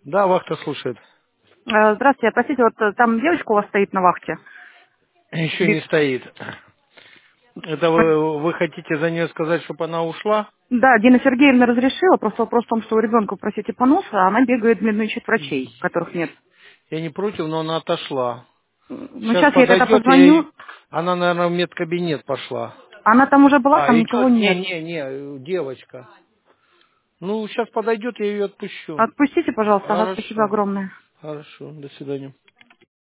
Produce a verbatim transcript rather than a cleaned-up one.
Да, вахта слушает. Э, Здравствуйте, простите, вот э, там девочка у вас стоит на вахте. Еще не Би- стоит. Это вы, вы хотите за нее сказать, чтобы она ушла? Да, Дина Сергеевна разрешила, просто вопрос в том, что у ребенка просите поноса, а она бегает, блин, ищет врачей, которых нет. Я не против, но она отошла. Ну, Сейчас сейчас я тогда подойдет, я ей... позвоню. Она, наверное, в медкабинет пошла. Она там уже была, А, там никого идет? Не, нет. не, не, девочка. Ну, сейчас подойдет, я ее отпущу. Отпустите, пожалуйста, ага, спасибо Хорошо. огромное. Хорошо, до свидания.